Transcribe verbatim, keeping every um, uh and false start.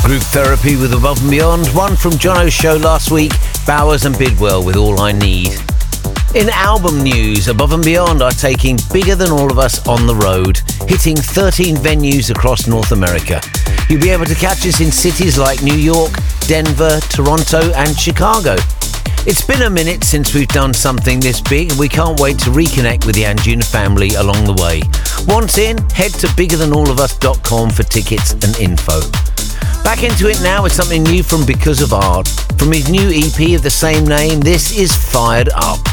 Group Therapy with Above and Beyond. One from Jono's show last week, Bowers and Bidwell with All I Need. In album news, Above and Beyond are taking Bigger Than All of Us on the road, hitting thirteen venues across North America. You'll be able to catch us in cities like New York, Denver, Toronto and Chicago. It's been a minute since we've done something this big, and we can't wait to reconnect with the Anjuna family along the way. Once in, head to bigger than all of us dot com for tickets and info. Back into it now with something new from Because of Art. From his new E P of the same name, this is Fired Up.